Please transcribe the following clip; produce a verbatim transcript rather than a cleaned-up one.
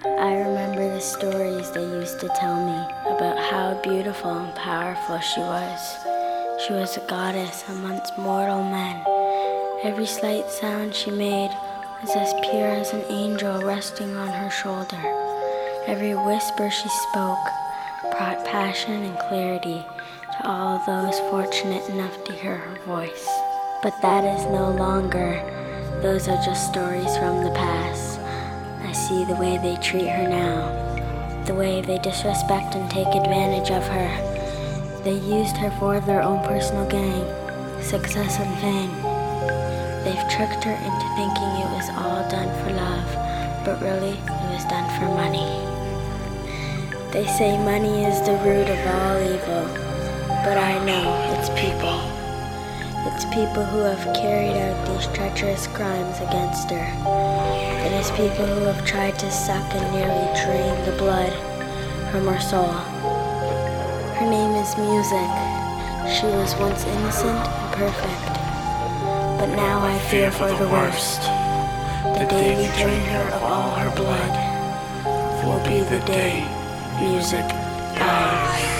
I remember the stories they used to tell me about how beautiful and powerful she was. She was a goddess amongst mortal men. Every slight sound she made was as pure as an angel resting on her shoulder. Every whisper she spoke brought passion and clarity to all those fortunate enough to hear her voice. But that is no longer. Those are just stories from the past. I see the way they treat her now, the way they disrespect and take advantage of her. They used her for their own personal gain, success and fame. They've tricked her into thinking it was all done for love, but really it was done for money. They say money is the root of all evil, but I know it's people. It's people who have carried out these treacherous crimes against her. It is people who have tried to suck and nearly drain the blood from her soul. Her name is Music. She was once innocent and perfect, but now I fear for the worst. The day we drain her of all her blood will be the day Music dies.